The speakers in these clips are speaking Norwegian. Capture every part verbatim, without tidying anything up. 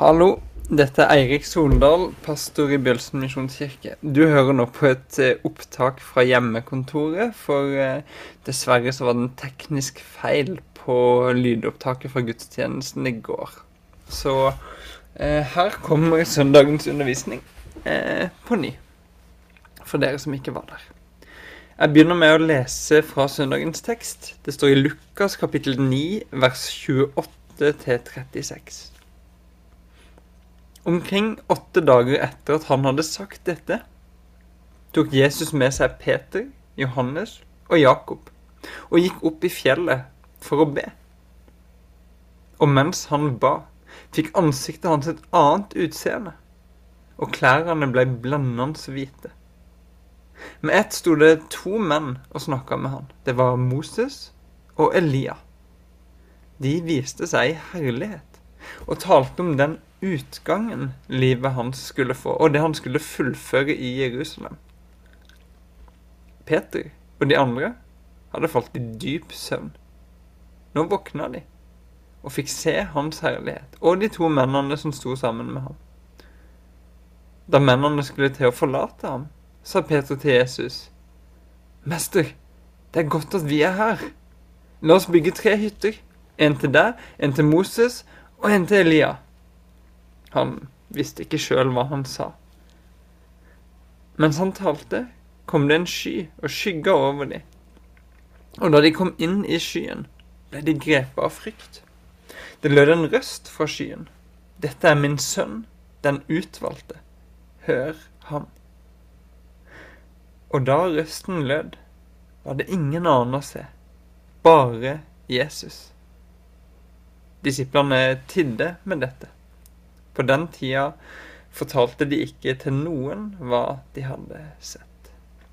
Hallo, dette er Eirik Soldal, pastor i Bjølsen Misjonskirke. Du hører nå på et eh, opptak fra hjemmekontoret, for eh, dessverre så var det en teknisk feil på lydopptaket fra gudstjenesten i går. Så eh, her kommer søndagens undervisning eh, på ny, for dere som ikke var der. Jeg begynner med å lese fra søndagens tekst. Det står i Lukas kapittel ni, vers tjueåtte til trettiseks. Omkring åtte dager etter at han hadde sagt dette, tok Jesus med seg Peter, Johannes og Jakob, og gikk opp i fjellet for å be. Og mens han ba, fikk ansiktet hans et annet utseende, og klærne ble blendende hvite. Med ett stod det to menn og snakket med han. Det var Moses og Elia. De viste seg i herlighet, og talte om den utgangen livet hans skulle få, og det han skulle fullføre i Jerusalem. Peter og de andre hadde falt i dyp søvn. Nå våkna de, og fikk se hans herlighet, og de to mennene som stod sammen med ham. Da mennene skulle til å forlate ham, sa Peter til Jesus: «Mester, det er godt at vi er her. La oss bygge tre hytter, en til deg, en til Moses og en til Elia.» Han visste ikke selv hva han sa. Mens han talte, kom det en sky og skygget over dem. Og da de kom inn i skyen, ble de grepet av frykt. Det lød en røst fra skyen: «Dette er min sønn, den utvalgte. Hør ham.» Og da røsten lød, var det ingen annen å se, bare Jesus. Disiplene tidde med dette. På den tida fortalte de ikke til noen hva de hadde sett.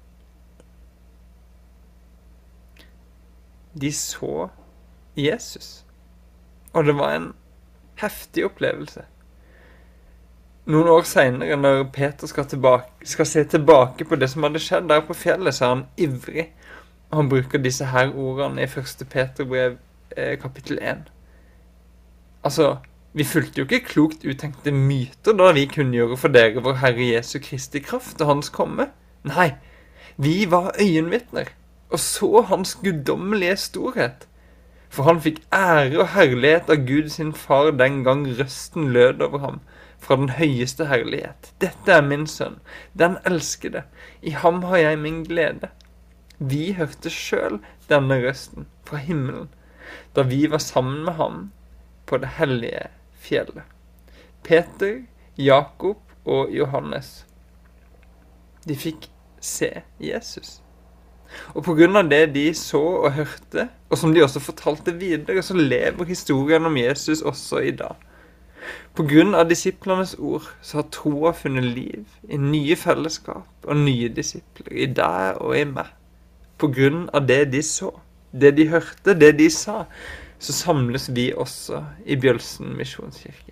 De så Jesus, og det var en heftig opplevelse. Noen år senere, når Peter skal, tilbake, skal se tilbake på det som hadde skjedd der på fjellet, så er han ivrig. Han bruker disse her ordene i første Peterbrev eh, kapittel én. Altså, vi fulgte jo ikke klokt uttenkte myter da vi kunngjorde for dere vår Herre Jesu Kristi kraft og hans komme. Nei, vi var øyenvitner og så hans guddommelige storhet. For han fikk ære og herlighet av Gud sin far den gang røsten lød over ham fra den høyeste herlighet. Dette er min sønn, den elskede. I ham har jeg min glede. Vi hørte selv denne røsten fra himmelen da vi var sammen med ham på det hellige fjellet. Peter, Jakob og Johannes, de fikk se Jesus. Og på grunn av det de så og hørte, og som de også fortalte videre, så lever historien om Jesus også i dag. På grunn av disiplenes ord så har troa funnet liv i nye fellesskap og nye disipler, i deg og i meg. På grunn av det de så, det de hørte, det de sa, så samles vi også i Bjølsen Misjonskirke.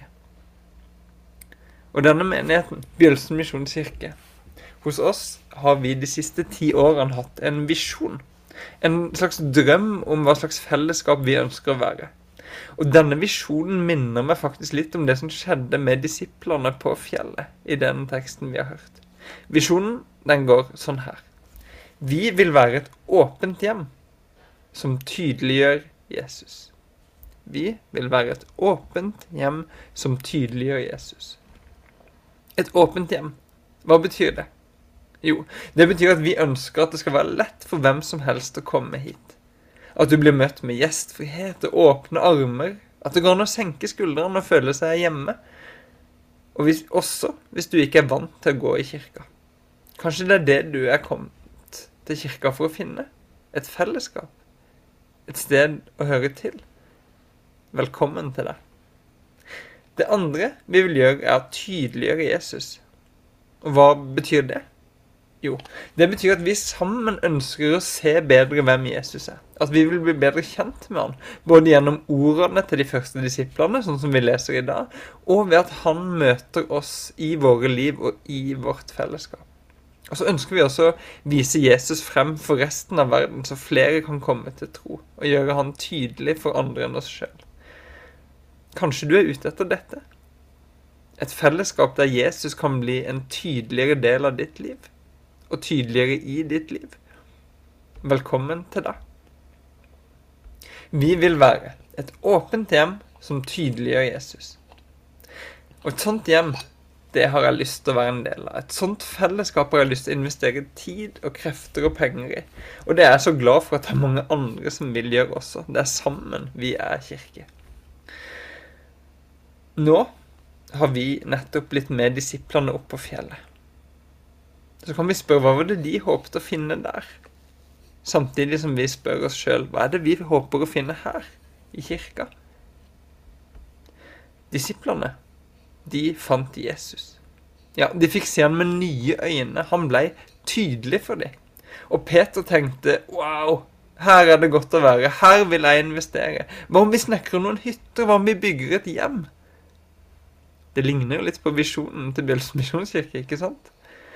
Og denne menigheten, Bjølsen Misjonskirke, hos oss har vi de siste ti årene hatt en visjon, en slags drøm om hva slags fellesskap vi ønsker å være. Og denne visjonen minner meg faktisk litt om det som skjedde med disiplene på fjellet i denne teksten vi har hørt. Visjonen, den går sånn her: Vi vil være et åpent hjem som tydeliggjør Jesus. Vi vil være et åpent hjem som tydeliggjør Jesus. Et åpent hjem, hva betyr det? Jo, det betyr at vi ønsker at det skal være lett for hvem som helst å komme hit. At du blir møtt med gjestfrihet og åpne armer, at det går an å senke skuldrene og føle seg hjemme. Og hvis, også hvis du ikke er vant til å gå i kirka. Kanskje det er det du er kommet til kirka for å finne? Et fellesskap? Et sted å høre til? Velkommen til deg. Det andre vi vil gjøre er å tydeliggjøre Jesus. Og hva betyr det? Jo, det betyr at vi sammen ønsker å se bedre hvem Jesus er. At vi vil bli bedre kjent med han, både gjennom ordene til de første disiplene, sånn som vi leser i dag, og ved at han møter oss i våre liv og i vårt fellesskap. Og så ønsker vi også å vise Jesus frem for resten av verden, så flere kan komme til tro, og gjøre han tydelig for andre enn oss selv. Kanskje du er ute etter dette? Et fellesskap der Jesus kan bli en tydeligere del av ditt liv, og tydeligere i ditt liv. Velkommen til deg. Vi vil være et åpent hjem som tydeliggjør Jesus. Og et sånt hjem, det har jeg lyst til å være en del av. Et sånt fellesskap har jeg lyst til å investere tid og krefter og penger i. Og det er jeg så glad for at det er mange andre som vil gjøre også. Det er sammen vi er kirke. Nå har vi nettopp blitt med disiplene opp på fjellet. Så kan vi spørre, hva var det de håpet å finne der? Samtidig som vi spør oss selv, hva er det vi håper å finne her i kirka? Disiplene, de fant Jesus. Ja, de fikk se han med nye øyne. Han ble tydelig for dem. Og Peter tenkte, wow, her er det godt å være. Her vil jeg investere. Hva om vi snekrer noen hytter? Hva om vi bygger et hjem? Det ligner jo litt på visjonen til Bjølsen misjonskirke, ikke sant?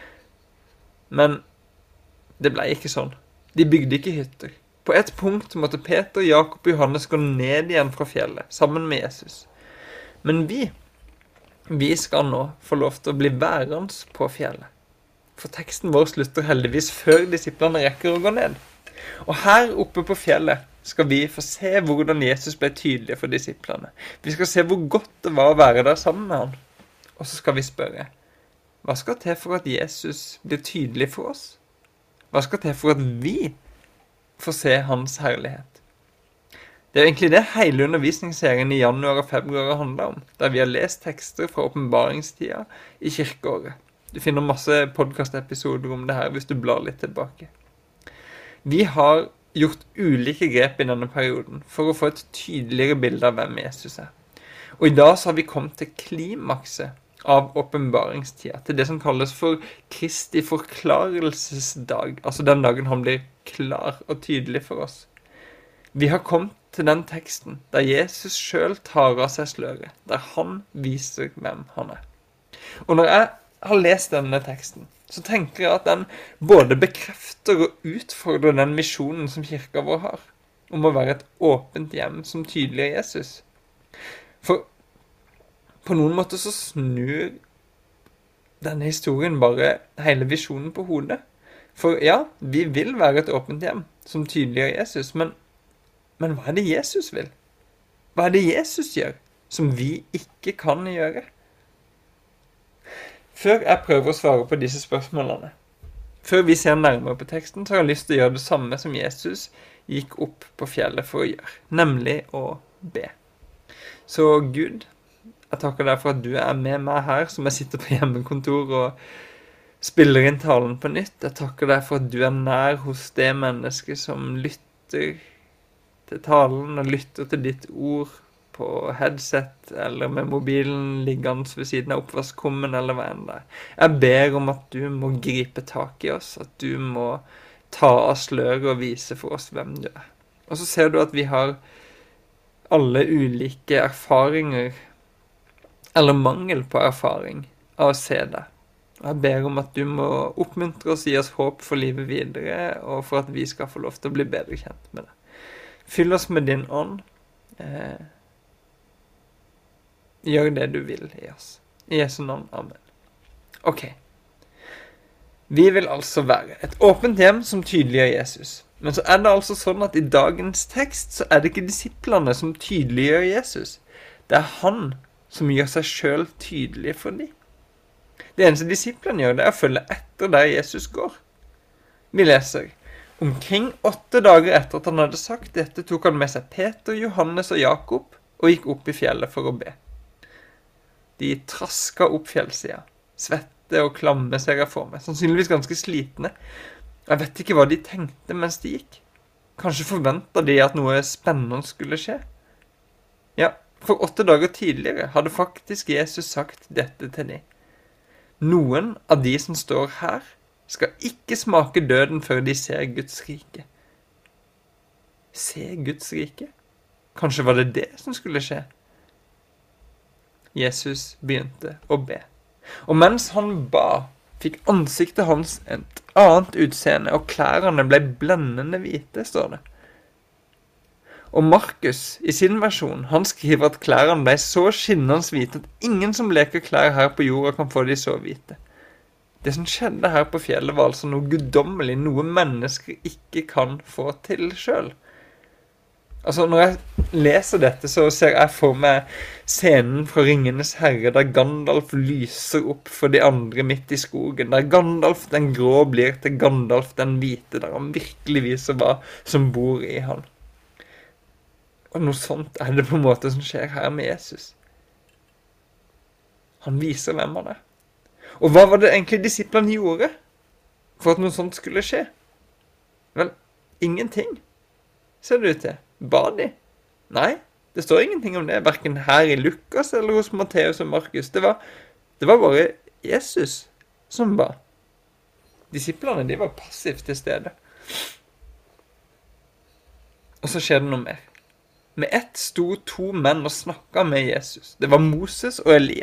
Men det ble ikke sånn. De bygde ikke hytter. På et punkt måtte Peter, Jakob og Johannes gå ned igjen fra fjellet, sammen med Jesus. Men vi, vi skal nå få lov til å bli værende på fjellet. For teksten vår slutter heldigvis før disiplene rekker å gå ned. Og her oppe på fjellet skal vi få se hvordan Jesus ble tydelig for disiplene. Vi skal se hvor godt det var å være der sammen med han. Og så skal vi spørre, hva skal til for at Jesus blir tydelig for oss? Hva skal til for at vi får se hans herlighet? Det er egentlig det hele undervisningsserien i januar og februar handler om, der vi har lest tekster fra åpenbaringstida i kirkeåret. Du finner masse podcastepisoder om det her hvis du blar litt tilbake. Vi har gjort ulike grep i denne perioden for å få et tydeligere bilde av hvem Jesus er. Og i dag så har vi kommet til klimakset av åpenbaringstida, til det som kalles for Kristi forklarelsesdag, altså den dagen han blir klar og tydelig for oss. Vi har kommet til den teksten der Jesus selv tar av seg sløret, der han viser hvem han er. Og når jeg har lest denne teksten, så tenker jeg at den både bekrefter og utfordrer den misjonen som kirka vår har, om å være et åpent hjem som tydeliggjør Jesus. For på noen måter så snur denne historien bare hele visjonen på hodet. For ja, vi vil være et åpent hjem som tydeliggjør Jesus, men, men hva er det Jesus vil? Hva er det Jesus gjør som vi ikke kan gjøre? Før jeg prøver å svare på disse spørsmålene, før vi ser nærmere på teksten, så har jeg lyst til å gjøre det samme som Jesus gikk opp på fjellet for å gjøre, nemlig å be. Så Gud, jeg takker deg for at du er med meg her, som jeg sitter på hjemmekontor og spiller inn talen på nytt. Jeg takker deg for at du er nær hos det mennesket som lytter til talen og lytter til ditt ord på headset eller med mobilen liggende ved siden av oppvaskkummen eller hva enn det er. Jeg ber om at du må gripe tak i oss, at du må ta av sløret og vise for oss hvem du er. Og så ser du at vi har alle ulike erfaringer eller mangel på erfaring av å se deg. Og jeg ber om at du må oppmuntre oss, gi oss håp for livet videre, og for at vi skal få lov til å bli bedre kjent med det. Fyll oss med din ånd. Eh, gjør det du vil i oss. I Jesu navn, amen. Ok. Vi vil altså være et åpent hjem som tydeliggjør Jesus. Men så er det altså sånn at i dagens tekst så er det ikke disiplene som tydeliggjør Jesus. Det er han som gjør seg selv tydelig for dem. Det eneste disiplene gjør, det er å følge etter der Jesus går. Vi leser, omkring åtte dager etter at han hadde sagt dette, tok han med seg Peter, Johannes og Jakob, og gikk opp i fjellet for å be. De traska opp fjellsida, svette og klamme ser jeg for meg, sannsynligvis ganske slitne. Jeg vet ikke hva de tenkte mens de gikk. Kanskje forventet de at noe spennende skulle skje? Ja, for åtte dager tidligere hadde faktisk Jesus sagt dette til dem. Noen av de som står her skal ikke smake døden før de ser Guds rike. Se Guds rike? Kanskje var det det som skulle skje? Jesus begynte å be. Og mens han ba, fikk ansiktet hans et annet utseende, og klærne ble blendende hvite, står det. Og Markus, i sin versjon, han skriver at klærne ble så skinnende hvite at ingen som leker klær her på jorda kan få de så hvite. Det som skjedde her på fjellet var altså noe guddommelig, noe mennesker ikke kan få til selv. Altså, når jeg leser dette, så ser jeg for meg scenen fra Ringenes Herre, der Gandalf lyser opp for de andre midt i skogen, der Gandalf den grå blir til Gandalf den hvite, der han virkelig viser hva som bor i han. Og noe sånt er det på en måte som skjer her med Jesus. Han viser hvem han er. Og hva var det egentlig disiplene gjorde for at noe sånt skulle skje? Vel, ingenting, ser det ut til. Ba de? Nei, det står ingenting om det, hverken her i Lukas eller hos Matteus og Markus. Det var, det var bare Jesus som ba. Disiplene, de var passivt til stede. Og så skjedde noe mer. Med ett sto to menn og snakket med Jesus. Det var Moses og Elia.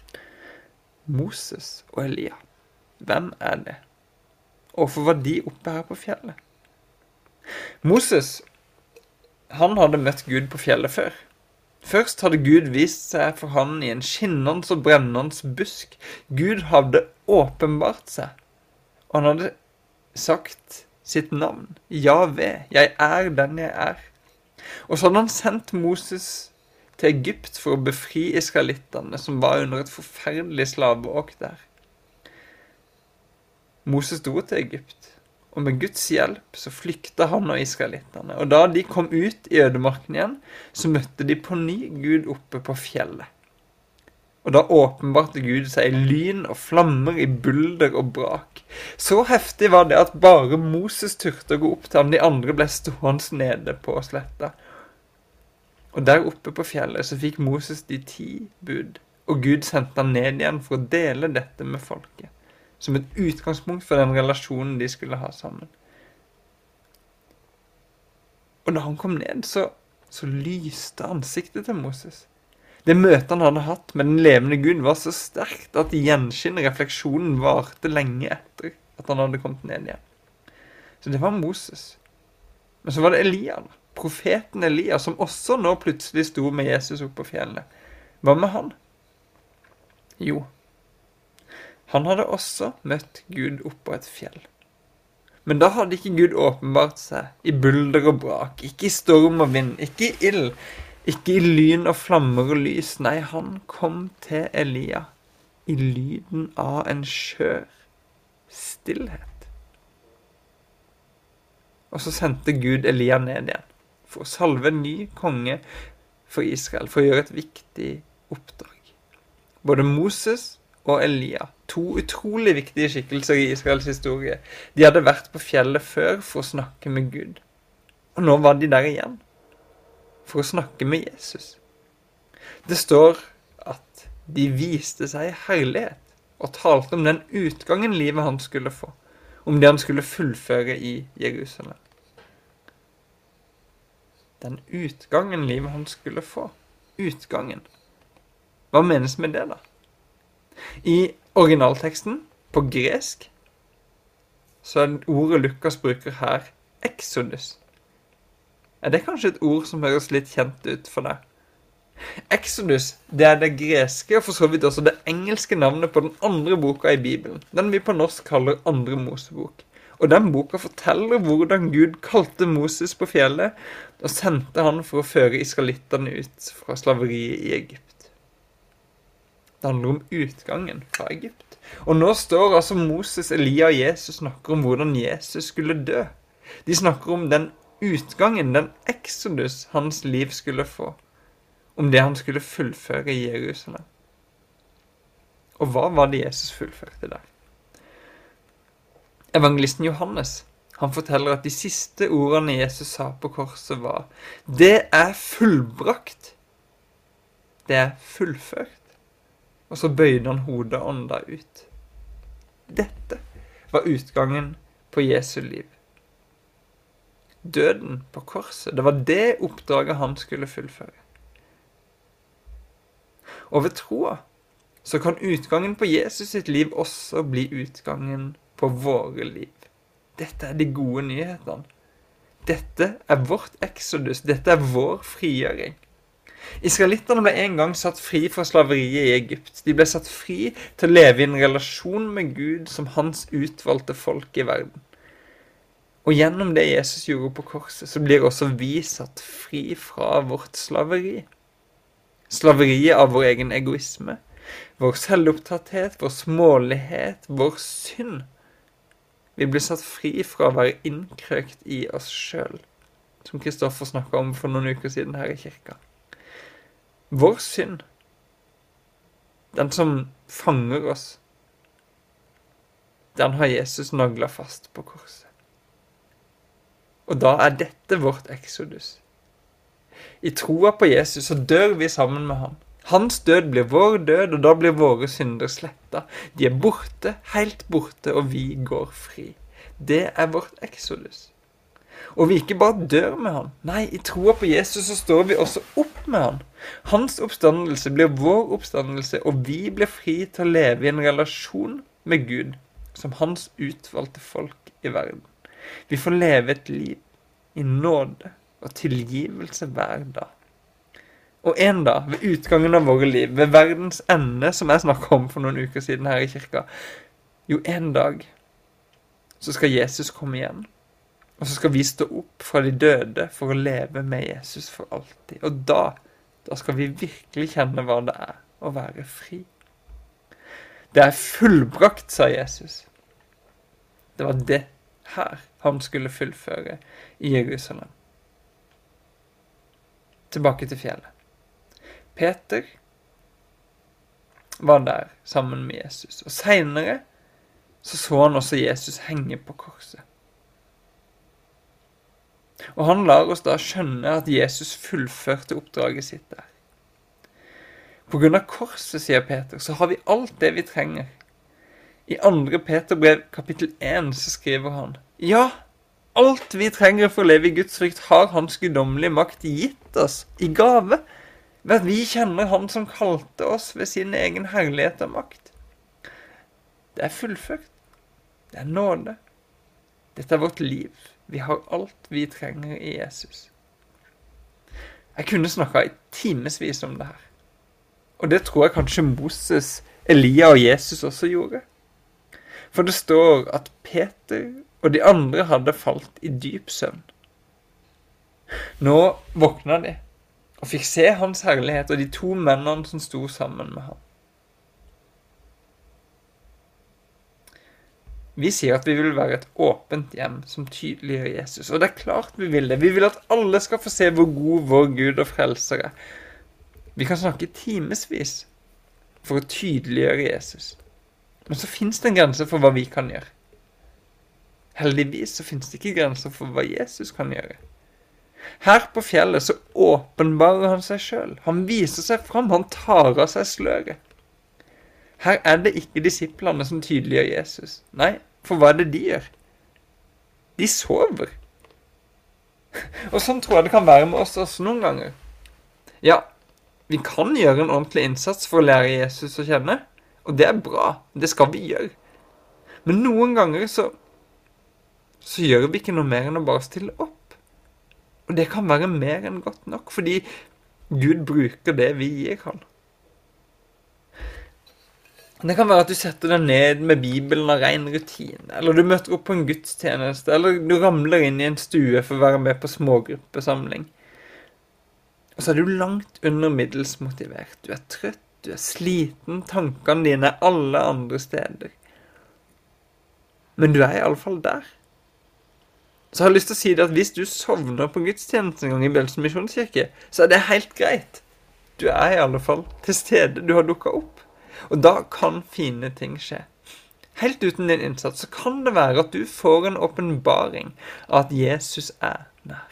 Moses og Elia. Hvem er det? Hvorfor var de oppe her på fjellet? Moses, han hadde møtt Gud på fjellet før. Først hadde Gud vist seg for han i en skinnende og brennende busk. Gud hadde åpenbart seg. Og han hadde sagt sitt navn. Jahve, jeg er den jeg er. Og så hadde han sendt Moses til Egypt for å befri israelittene som var under et forferdelig slaveåk der. Moses dro til Egypt, og med Guds hjelp så flykta han og israelittene. Og da de kom ut i ødemarken igjen, så møtte de på ny Gud oppe på fjellet. Og da åpenbarte Gud seg i lyn og flammer, i bulder og brak. Så heftig var det at bare Moses turte å gå opp til ham, de andre ble stående nede på sletta. Og der oppe på fjellet så fikk Moses de ti bud, og Gud sendte han ned igjen for å dele dette med folket, som et utgangspunkt for den relasjonen de skulle ha sammen. Og da han kom ned, så, så lyste ansiktet til Moses. Det møtet han hadde hatt med den levende Gud var så sterkt at gjenskinn refleksjonen varte lenge etter at han hadde kommet ned igjen. Så det var Moses. Men så var det Elia, profeten Elia, som også nå plutselig sto med Jesus oppe på fjellet. Hva med han? Jo, han hadde også møtt Gud oppe på et fjell. Men da hadde ikke Gud åpenbart seg i bulder og brak, ikke i storm og vind, ikke i ild, ikke i lyn og flammer og lys. Nei, han kom til Elia i lyden av en skjør stillhet. Og så sendte Gud Elia ned igjen for å salve en ny konge for Israel, for å gjøre et viktig oppdrag. Både Moses og Elia, to utrolig viktige skikkelser i Israels historie, de hadde vært på fjellet før for å snakke med Gud. Og nå var de der igjen for å snakke med Jesus. Det står at de viste seg herlighet og talte om den utgangen livet han skulle få, om det han skulle fullføre i Jerusalem. Den utgangen livet han skulle få. Utgangen. Hva menes med det da? I originalteksten, på gresk, så er ordet Lukas bruker her Exodus. Er det kanskje et ord som høres litt kjent ut for deg? Exodus, det er det greske, og for så vidt også det engelske navnet på den andre boka i Bibelen, den vi på norsk kaller Andre Mosebok. Og den boka forteller hvordan Gud kalte Moses på fjellet, og sendte han for å føre israelittene ut fra slaveriet i Egypt. Det handler om utgangen fra Egypt. Og nå står altså Moses, Elia og Jesus snakker om hvordan Jesus skulle dø. De snakker om den utgangen, den exodus hans liv skulle få. Om det han skulle fullføre i Jerusalem. Og hva var det Jesus fullførte der? Evangelisten Johannes, han forteller at de siste ordene Jesus sa på korset var: det er fullbrakt. Det er fullført. Og så bøyde han hodet og ånda ut. Dette var utgangen på Jesu liv. Døden på korset, det var det oppdraget han skulle fullføre. Og ved troa, så kan utgangen på Jesus sitt liv også bli utgangen på våre liv. Dette er de gode nyhetene. Dette er vårt exodus, dette er vår frigjøring. Israelitterne ble en gang satt fri fra slaveriet i Egypt. De ble satt fri til å leve i en relasjon med Gud som hans utvalgte folk i verden. Og gjennom det Jesus gjorde på korset, så blir også vi satt fri fra vårt slaveri. Slaveriet av vår egen egoisme, vår selvopptatthet, vår smålighet, vår synd. Vi blir satt fri fra å være innkrøkt i oss selv, som Kristoffer snakket om for noen uker siden her i kirka. Vår synd, den som fanger oss, den har Jesus naglet fast på korset. Og da er dette vårt exodus. I troa på Jesus så dør vi sammen med han. Hans død blir vår død, og da blir våre synder slettet. De er borte, helt borte, og vi går fri. Det er vårt exodus. Og vi ikke bare dør med han. Nei, i troa på Jesus så står vi også opp med han. Hans oppstandelse blir vår oppstandelse, og vi blir fri til å leve i en relasjon med Gud, som hans utvalgte folk i verden. Vi får leve et liv i nåde og tilgivelse hver dag. Og en dag, ved utgangen av våre liv, ved verdens ende, som jeg snakket om for noen uker siden her i kirka, jo en dag, så skal Jesus komme igjen. Og så skal vi stå opp fra de døde for å leve med Jesus for alltid. Og da, da skal vi virkelig kjenne hva det er å være fri. Det er fullbrakt, sa Jesus. Det var det her han skulle fullføre i Jerusalem. Tilbake til fjellet. Peter var der sammen med Jesus, og senere så så han også Jesus henge på korset. Og han lar oss da skjønne at Jesus fullførte oppdraget sitt der. På grunn av korset, sier Peter, så har vi alt det vi trenger. I andre Peter brev kapittel én så skriver han: Ja, alt vi trenger for å leve i Guds frykt har hans guddommelige makt gitt oss i gave, ved at vi kjenner han som kalte oss ved sin egen herlighet og makt. Det er fullført. Det er nåde. Dette er vårt liv. Vi har alt vi trenger i Jesus. Jeg kunne snakket i timesvis om det her. Og det tror jeg kanskje Moses, Elia og Jesus også gjorde. For det står at Peter og de andre hadde falt i dyp søvn. Nå våkna de og fikk se hans herlighet og de to mennene som sto sammen med ham. Vi sier at vi vil være et åpent hjem som tydeliggjør Jesus, og det er klart vi vil det. Vi vil at alle skal få se hvor god vår Gud og frelser er. Vi kan snakke timesvis for å tydeliggjøre Jesus. Men så finnes det en grense for hva vi kan gjøre. Heldigvis så finnes det ikke grenser for hva Jesus kan gjøre. Her på fjellet så åpenbarer han seg selv. Han viser seg fram, han tar av seg sløret. Her er det ikke disiplene som tydeliggjør Jesus. Nei, for hva er det de gjør? De sover. Og sånn tror jeg det kan være med oss også noen ganger. Ja, vi kan gjøre en ordentlig innsats for å lære Jesus å kjenne, og det er bra. Det skal vi gjøre. Men noen ganger så, så gjør vi ikke noe mer enn å bare stille opp. Og det kan være mer enn godt nok, fordi Gud bruker det vi gir han. Det kan være at du setter deg ned med Bibelen av ren rutine, eller du møter opp på en gudstjeneste, eller du ramler inn i en stue for å være med på smågruppesamling. Og så er du langt under middels motivert. Du er trøtt, du er sliten, tankene dine er alle andre steder. Men du er i alle fall der. Så jeg har lyst til å si det at hvis du sovner på gudstjenesten en gang i Bjølsen Misjonskirke, så er det helt greit. Du er i alle fall til stede, du har dukket opp. Og da kan fine ting skje. Helt uten din innsats så kan det være at du får en åpenbaring av at Jesus er nær.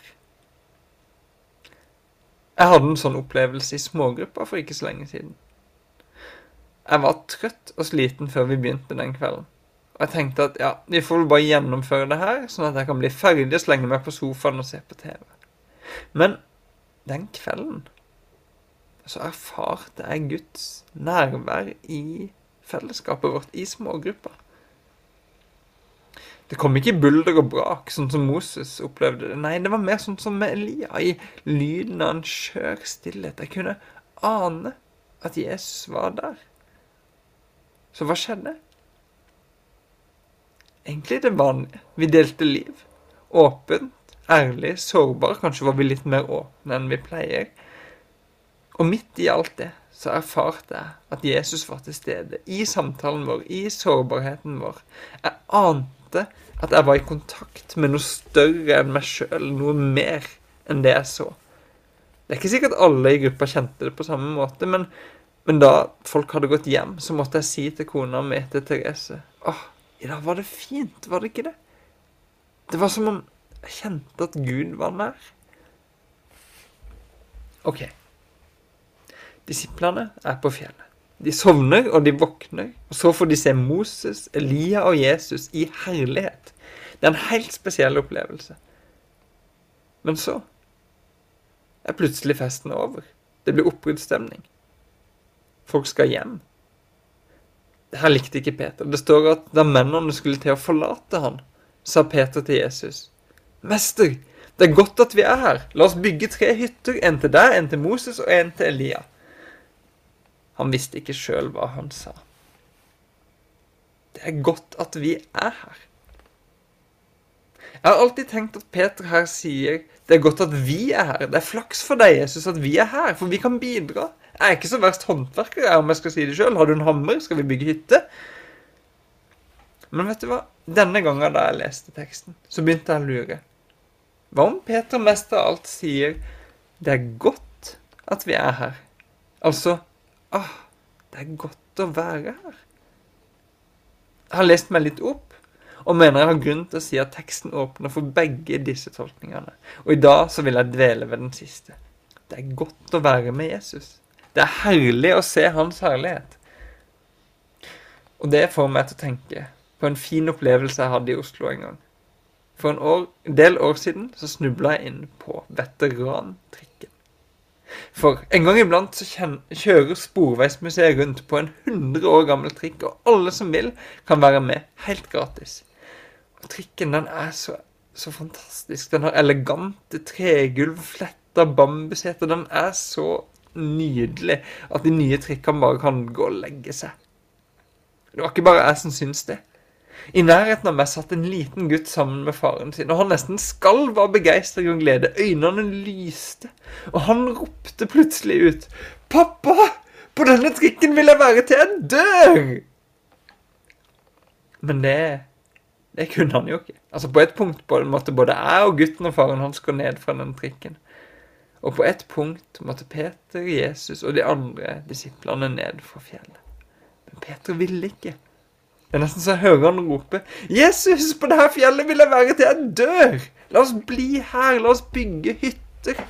Jeg hadde en sånn opplevelse i smågrupper for ikke så lenge siden. Jeg var trøtt og sliten før vi begynte den kvelden. Og jeg tenkte at ja, vi får vel bare gjennomføre det her, sånn at jeg kan bli ferdig og slenge meg på sofaen og se på T V. Men den kvelden så erfarte jeg Guds nærvær i fellesskapet vårt, i smågrupper. Det kom ikke i bulder og brak, sånn som Moses opplevde det. Nei, det var mer sånn som med Elia, i lyden av en skjør stillhet. Jeg kunne ane at Jesus var der. Så hva skjedde? Egentlig det vanlige. Vi delte liv. Åpent, ærlig, sårbar. Kanskje var vi litt mer åpne enn vi pleier. Og midt i alt det, så erfarte jeg at Jesus var til stede. I samtalen vår, i sårbarheten vår. Jeg ante at jeg var i kontakt med noe større enn meg selv. Noe mer enn det jeg så. Det er ikke sikkert alle i gruppa kjente det på samme måte, men, men da folk hadde gått hjem, så måtte jeg si til kona mi, til Therese, åh, i dag var det fint, var det ikke det? Det var som om jeg kjente at Gud var nær. Ok. Disiplene er på fjellet. De sovner og de våkner, og så får de se Moses, Elia og Jesus i herlighet. Det er en helt spesiell opplevelse. Men så er plutselig festen over. Det blir oppbruddsstemning. Folk skal hjem. Det her likte ikke Peter. Det står at da mennene skulle til å forlate han, sa Peter til Jesus, «Mester, det er godt at vi er her. La oss bygge tre hytter, en til deg, en til Moses og en til Elia.» Han visste ikke selv hva han sa. Det er godt at vi er her. Jeg har alltid tenkt at Peter her sier, det er godt at vi er her. Det er flaks for deg, Jesus, at vi er her, for vi kan bidra. Jeg er ikke så verst håndverker, om jeg skal si det selv. Har du en hammer? Skal vi bygge hytte? Men vet du hva? Denne gangen da jeg leste teksten, så begynte jeg å lure. Hva om Peter mest av alt sier, det er godt at vi er her? Altså, ah, det er godt å være her. Jeg har lest meg litt opp, og mener jeg har grunn til å si at teksten åpner for begge disse tolkningene. Og i dag så vil jeg dvele ved den siste. Det er godt å være med Jesus. Det er herlig å se hans herlighet. Og det får meg til å tenke på en fin opplevelse jeg hadde i Oslo en gang. For en år, del år siden så snublet jeg inn på veterantrikken. For en gang iblant så kjører Sporveismuseet rundt på en hundre år gammel trikk, og alle som vil kan være med helt gratis. Og trikken, den er så, så fantastisk. Den har elegante tregulv, fletta bambuseter. Den er så nydelig at de nye trikkene bare kan gå og legge seg. Det var ikke bare jeg som syns det. I nærheten av meg satt en liten gutt sammen med faren sin, og han nesten skalv av begeistring og glede. Øynene lyste, og han ropte plutselig ut, «Pappa, på denne trikken vil jeg være til jeg dør!» Men det, det kunne han jo ikke. Altså på et punkt måtte både jeg og gutten og faren hans gå ned fra den trikken. Og på et punkt måtte Peter, Jesus og de andre disiplene ned fra fjellet. Men Peter ville ikke. Det er nesten så jeg hører han rope, «Jesus, på dette fjellet vil jeg være til jeg dør! La oss bli her, la oss bygge hytter!»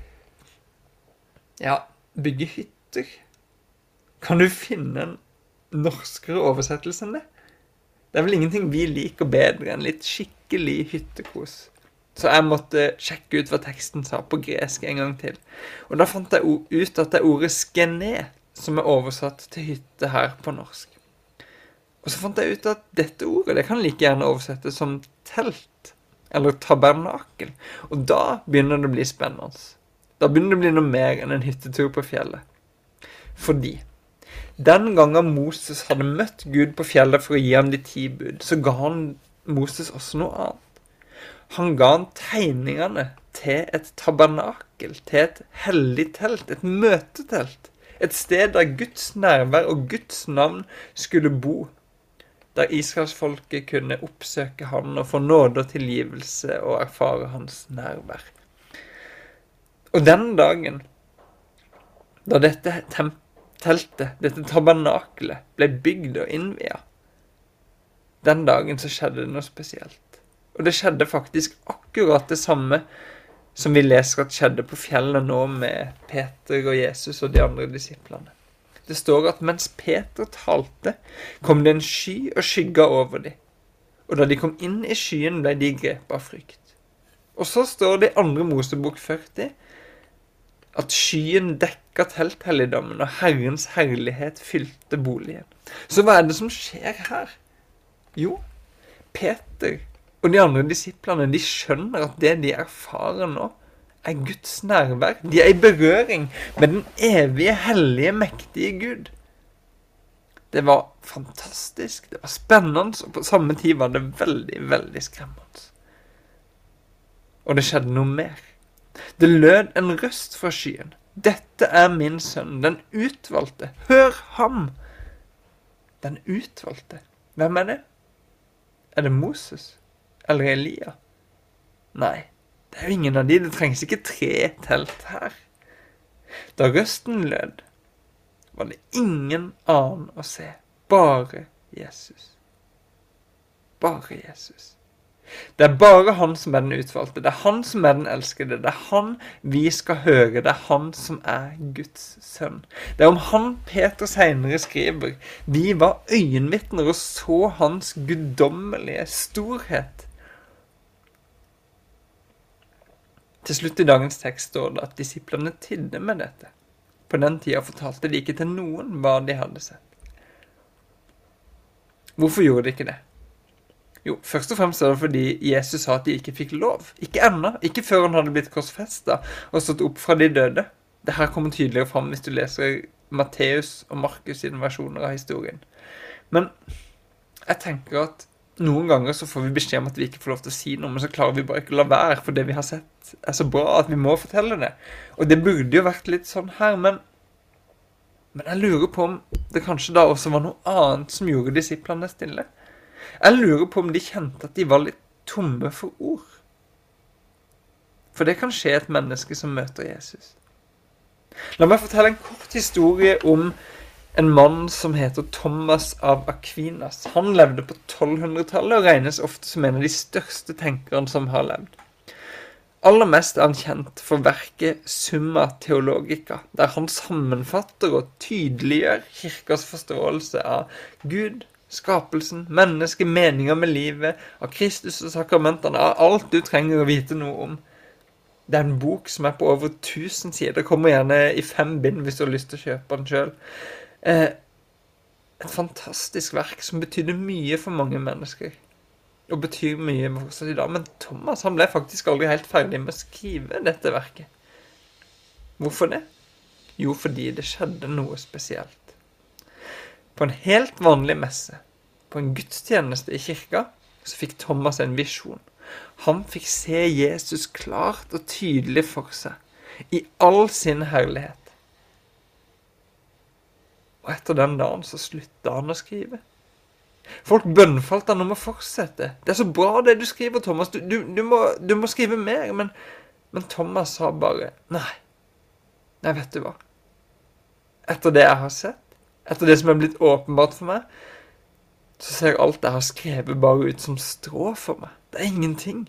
Ja, bygge hytter. Kan du finne en norskere oversettelse enn det? Det er vel ingenting vi liker bedre enn litt skikkelig hyttekos. Så jeg måtte sjekke ut hva teksten sa på gresk en gang til. Og da fant jeg ut at det er ordet skene som er oversatt til hytte her på norsk. Og så fant jeg ut at dette ordet, det kan like gjerne oversettes som telt, eller tabernakel. Og da begynner det å bli spennende. Da begynner det å bli noe mer enn en hyttetur på fjellet. Fordi, den gangen Moses hadde møtt Gud på fjellet for å gi ham de ti bud, så ga han Moses også noe annet. Han ga han tegningene til et tabernakel, til et hellig telt, et møtetelt. Et sted der Guds nærvær og Guds navn skulle bo. Der Israelsfolket kunne oppsøke han og få nåde og tilgivelse og erfare hans nærvær. Og den dagen, da dette teltet, dette tabernakelet, ble bygd og innviet, den dagen så skjedde det noe spesielt. Og det skjedde faktisk akkurat det samme som vi leser at skjedde på fjellet nå med Peter og Jesus og de andre disiplene. Det står at mens Peter talte, kom det en sky og skygga over dem. Og da de kom inn i skyen ble de grepet av frykt. Og så står det i andre Mosebok førti at skyen dekket telthelligdommen og Herrens herlighet fylte boligen. Så hva er det som skjer her? Jo, Peter og de andre disiplene, de skjønner at det de erfarer nå, er Guds nærvær. De er i berøring med den evige, hellige, mektige Gud. Det var fantastisk, det var spennende, og på samme tid var det veldig, veldig skremmende. Og det skjedde noe mer. Det lød en røst fra skyen. Dette er min sønn, den utvalgte. Hør ham! Den utvalgte. Hvem er det? Er det Moses? Eller Elia? Nei, det er jo ingen av de. Det trengs ikke tre telt her. Da røsten lød, var det ingen annen å se. Bare Jesus. Bare Jesus. Det er bare han som er den utvalgte. Det er han som er den elskede. Det er han vi skal høre. Det er han som er Guds sønn. Det er om han Peter senere skriver: vi var øyenvitner og så hans guddommelige storhet. Til slutt i dagens tekst står det at disiplene tidde med dette. På den tida fortalte de ikke til noen hva de hadde sett. Hvorfor gjorde de ikke det? Jo, først og fremst er det fordi Jesus sa at de ikke fikk lov. Ikke ennå, ikke før han hadde blitt korsfestet og stått opp fra de døde. Dette kommer tydeligere frem hvis du leser Matteus og Markus sine versjoner av historien. Men jeg tenker at noen ganger så får vi beskjed om at vi ikke får lov til å si noe, men så klarer vi bare ikke å la være, for det vi har sett er så bra at vi må fortelle det. Og det burde jo vært litt sånn her, men, men jeg lurer på om det kanskje da også var noe annet som gjorde disiplene stille. Jeg lurer på om de kjente at de var litt tomme for ord. For det kan skje et menneske som møter Jesus. La meg fortelle en kort historie om en mann som heter Thomas av Aquinas. Han levde på tolvhundretallet og regnes ofte som en av de største tenkerne som har levd. Aller mest er han kjent for verket Summa Theologica, der han sammenfatter og tydeliggjør kirkas forståelse av Gud, skapelsen, menneske, meninger med livet, av Kristus og sakramentene, av alt du trenger å vite noe om. Det er en bok som er på over tusen sider. Det kommer gjerne i fem bind hvis du har lyst til å kjøpe den selv. Eh, et fantastisk verk som betydde mye for mange mennesker. Og betyr mye fortsatt i dag. Men Thomas, han ble faktisk aldri helt ferdig med å skrive dette verket. Hvorfor det? Jo, fordi det skjedde noe spesielt. På en helt vanlig messe, på en gudstjeneste i kirka, så fikk Thomas en visjon. Han fikk se Jesus klart og tydelig for seg, i all sin herlighet. Og etter den dagen så sluttet han å skrive. Folk bønnfalt han om å fortsette. Det er så bra det du skriver, Thomas. Du, du, du, må, du må skrive mer. Men, men Thomas sa bare, nei, nei, vet du hva? Etter det jeg har sett, etter det som er blitt åpenbart for meg, så ser alt jeg har skrevet bare ut som strå for meg. Det er ingenting.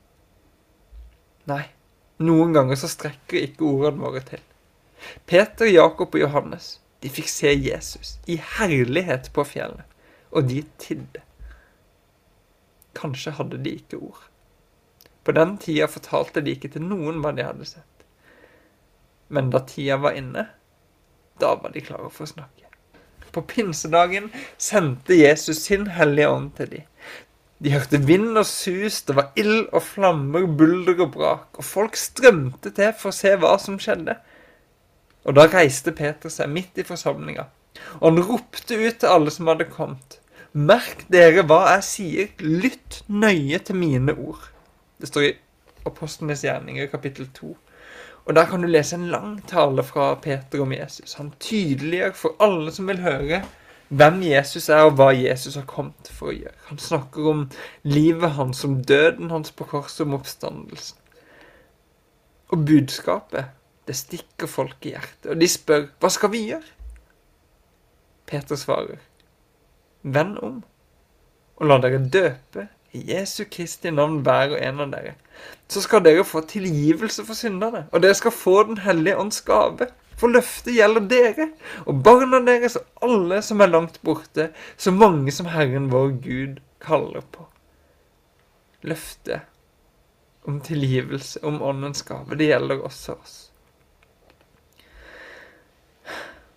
Nei, noen ganger så strekker ikke ordene våre til. Peter, Jakob og Johannes, de fikk se Jesus i herlighet på fjellet, og de tidde. Kanskje hadde de ikke ord. På den tida fortalte de ikke til noen hva de hadde sett. Men da tida var inne, da var de klare for å snakke. På pinsedagen sendte Jesus sin hellige ånd til dem. De hørte vind og sus, det var ild og flammer, bulder og brak, og folk strømte til for å se hva som skjedde. Og da reiste Peter seg midt i forsamlingen, og han ropte ut til alle som hadde kommet: merk dere hva jeg sier, lytt nøye til mine ord. Det står i Apostlenes gjerninger, kapittel to. Og der kan du lese en lang tale fra Peter om Jesus. Han tydeliggjør for alle som vil høre hvem Jesus er og hva Jesus har kommet for å gjøre. Han snakker om livet hans, om døden hans på korset, om oppstandelsen. Og budskapet, det stikker folk i hjertet. Og de spør, hva skal vi gjøre? Peter svarer, vend om, og la dere døpe i Jesu Kristi navn hver og en av dere. Så skal dere få tilgivelse for synderne, og dere skal få den hellige ånds gave. For løftet gjelder dere, og barna deres og alle som er langt borte, så mange som Herren vår Gud kaller på. Løftet om tilgivelse, om åndens gave, det gjelder også oss.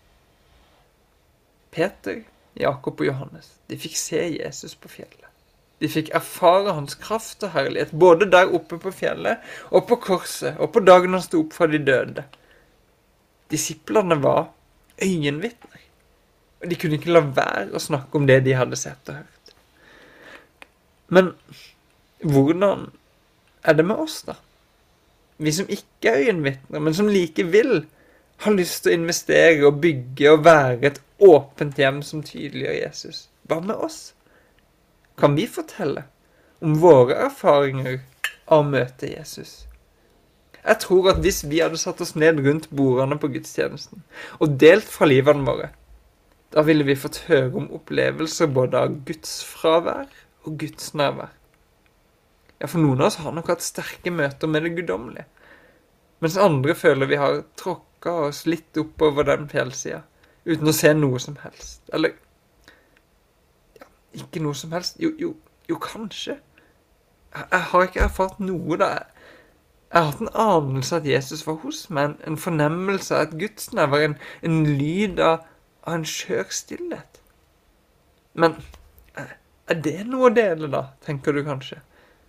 Peter, Jakob og Johannes, de fikk se Jesus på fjellet. De fikk erfare hans kraft og herlighet, både der oppe på fjellet, og på korset, og på dagen han stod opp fra de døde. Disiplene var øyenvitner, og de kunne ikke la være å snakke om det de hadde sett og hørt. Men hvordan er det med oss da? Vi som ikke er øyenvitner, men som like vil, har lyst til å investere og bygge og være et åpent hjem som tydeliggjør Jesus. Hva med oss? Kan vi fortelle om våre erfaringer av å møte Jesus? Jeg tror at hvis vi hadde satt oss ned rundt bordene på gudstjenesten og delt fra livene våre, da ville vi fått høre om opplevelser både av Guds fravær og Guds nærvær. Ja, for noen av oss har nok hatt sterke møter med det guddommelige, mens andre føler vi har tråkket oss litt oppover den fjellsida, uten å se noe som helst. Eller ikke noe som helst. Jo, jo, jo kanskje. Jeg, jeg har ikke erfart noe da. Jeg har hatt en anelse at Jesus var hos meg, en, en fornemmelse av et Guds nærvær, en, en lyd av, av en skjør stillhet. Men er det noe å dele da, tenker du kanskje?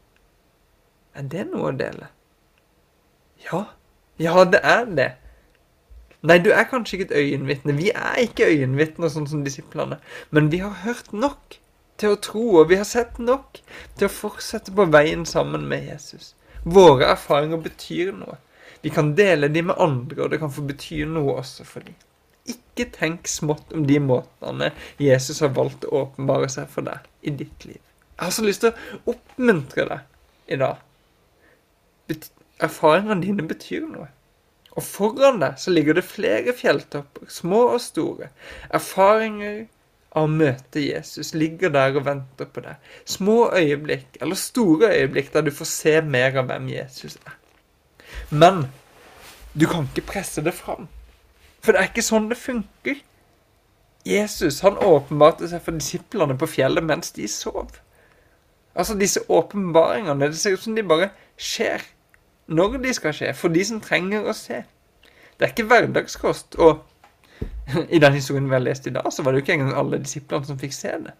Er det noe å dele? Ja, ja det er det. Nei, du er kanskje ikke et øyenvitne. Vi er ikke øyenvitner sånn som disiplene, men vi har hørt nok til å tro, og vi har sett nok til å fortsette på veien sammen med Jesus. Våre erfaringer betyr noe. Vi kan dele dem med andre, og det kan få bety noe også for dem. Ikke tenk smått om de måtene Jesus har valgt å åpenbare seg for deg i ditt liv. Jeg har så lyst til å oppmuntre deg i dag. Bet- erfaringene dine betyr noe. Og foran deg så ligger det flere fjelltopper, små og store. Erfaringer av å møte Jesus ligger der og venter på deg. Små øyeblikk, eller store øyeblikk, der du får se mer av hvem Jesus er. Men du kan ikke presse det fram. For det er ikke sånn det funker. Jesus, han åpenbarte seg for disiplene på fjellet mens de sov. Altså disse åpenbaringene, det ser ut som de bare skjer når de skal skje, for de som trenger å se. Det er ikke hverdagskost, og i den historien vi har lest i dag, så var det jo ikke engang alle disiplene som fikk se det.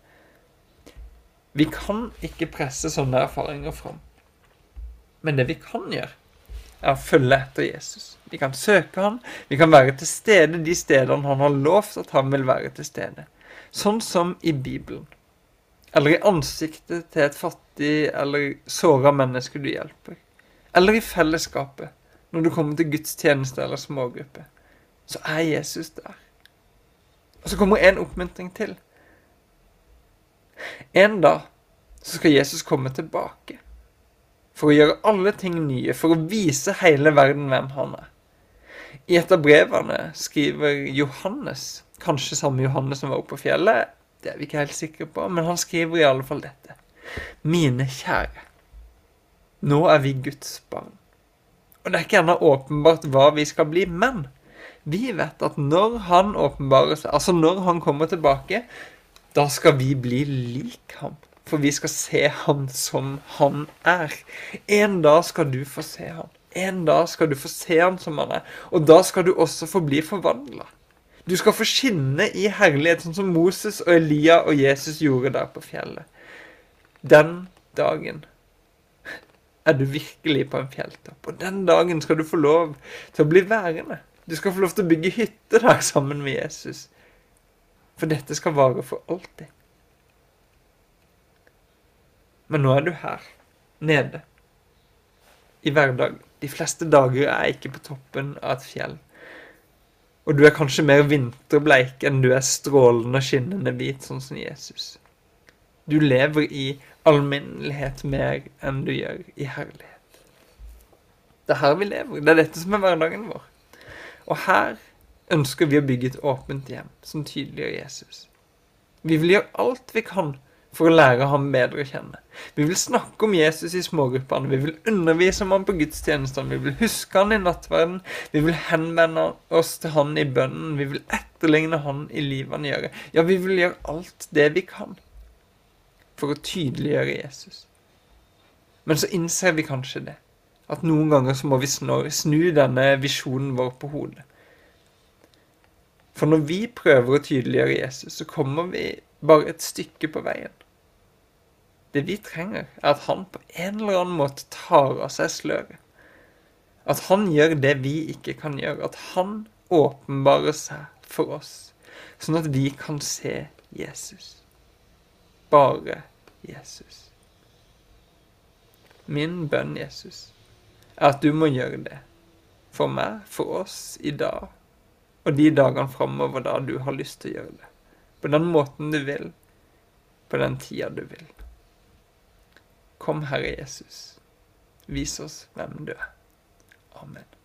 Vi kan ikke presse sånne erfaringer fram. Men det vi kan gjøre, er å følge etter Jesus. Vi kan søke han, vi kan være til stede de stedene han har lovt at han vil være til stede. Sånn som i Bibelen. Eller i ansiktet til et fattig eller såret menneske du hjelper. Eller i fellesskapet, når du kommer til gudstjeneste eller smågruppe. Så er Jesus der. Og så kommer en oppmuntring til. En dag så skal Jesus komme tilbake. For å gjøre alle ting nye, for å vise hele verden hvem han er. I et av brevene skriver Johannes, kanskje samme Johannes som var oppe på fjellet, det er vi ikke helt sikre på, men han skriver i alle fall dette. Mine kjære, nå er vi Guds barn. Og det er ikke ennå åpenbart hva vi skal bli, men vi vet at når han åpenbarer seg, altså når han kommer tilbake, da skal vi bli lik ham. For vi skal se ham som han er. En dag skal du få se ham. En dag skal du få se ham som han er. Og da skal du også få bli forvandlet. Du skal få skinne i herlighet, sånn som Moses og Elia og Jesus gjorde der på fjellet. Den dagen er du virkelig på en fjelltopp. Og den dagen skal du få lov til å bli værende. Du skal få lov til å bygge hytte der sammen med Jesus. For dette skal vare for alltid. Men nå er du her, nede, i hverdag. De fleste dager er ikke på toppen av et fjell. Og du er kanskje mer vinterbleik enn du er strålende skinnende hvit, sånn som Jesus. Du lever i alminnelighet mer enn du gjør i herlighet. Det er her vi lever. Det er dette som er hverdagen vår. Og her ønsker vi å bygge et åpent hjem som tydeliggjør Jesus. Vi vil gjøre alt vi kan for å lære ham bedre å kjenne. Vi vil snakke om Jesus i smågruppene, vi vil undervise om ham på gudstjenestene, vi vil huske han i nattverden, vi vil henvende oss til han i bønnen, vi vil etterligne han i livet han gjør. Ja, vi vil gjøre alt det vi kan for å tydeliggjøre Jesus. Men så innser vi kanskje det, at noen ganger så må vi snu denne visjonen vår på hodet. For når vi prøver å tydeliggjøre Jesus, så kommer vi bare et stykke på veien. Det vi trenger, er at han på en eller annen måte tar av seg sløret. At han gjør det vi ikke kan gjøre. At han åpenbarer seg for oss, sånn at vi kan se Jesus. Bare Jesus. Min bønn, Jesus, er at du må gjøre det. For meg, for oss, i dag. Og de dagene fremover da du har lyst til å gjøre det. På den måten du vil. På den tida du vil. Kom, Herre Jesus. Vis oss hvem du er. Amen.